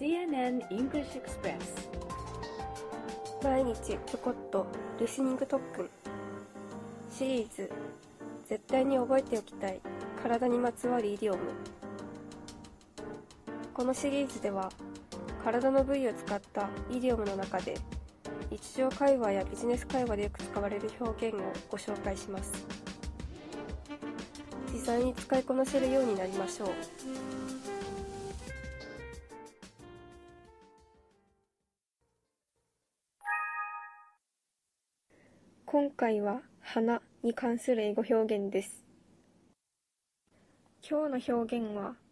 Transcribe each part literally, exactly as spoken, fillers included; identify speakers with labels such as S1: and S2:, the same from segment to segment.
S1: シーエヌエヌ English Express
S2: 毎日ちょこっとリスニング特訓シリーズ絶対に覚えておきたい体にまつわるイディオム。このシリーズでは体の部位を使ったイディオムの中で日常会話やビジネス会話でよく使われる表現をご紹介します。実際に使いこなせるようになりましょう。今回は鼻に関する英語表現です。今日の表現は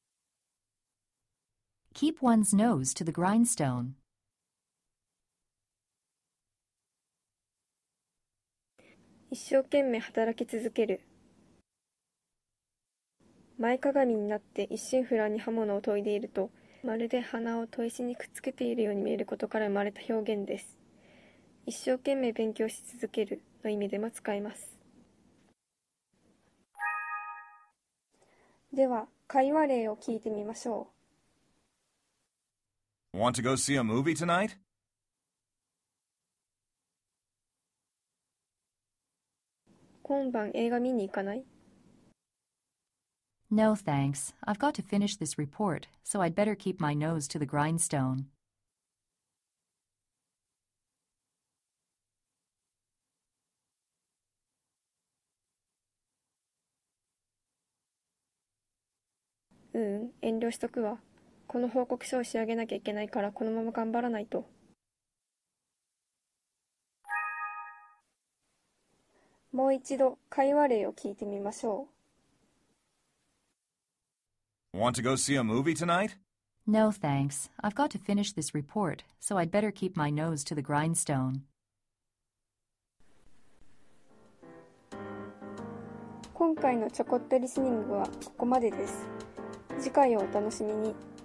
S3: Keep one's nose to the grindstone.
S2: 一生懸命働き続ける。前かがみになって一心不乱に刃物を研いでいると、まるで鼻を砥石にくっつけているように見えることから生まれた表現です。一生懸命勉強し続けるの意味でも使えます。では、会話例を聞いてみましょ
S4: う。Want to go see a movie tonight?
S2: 今晩映画見に行かない？
S3: No, thanks. I've got to finish this report, so I'd better keep my nose to the grindstone.
S2: ううん、遠慮しとくわ。この報告書を仕上げなきゃいけないからこのまま頑張らないと。もう一度会話例を聞いてみましょ
S4: う。Want to go see a movie tonight?
S3: No, thanks. I've got to finish this report, so I'd better keep my nose to the grindstone.
S2: 今回のちょこっとリスニングはここまでです。次回をお楽しみに。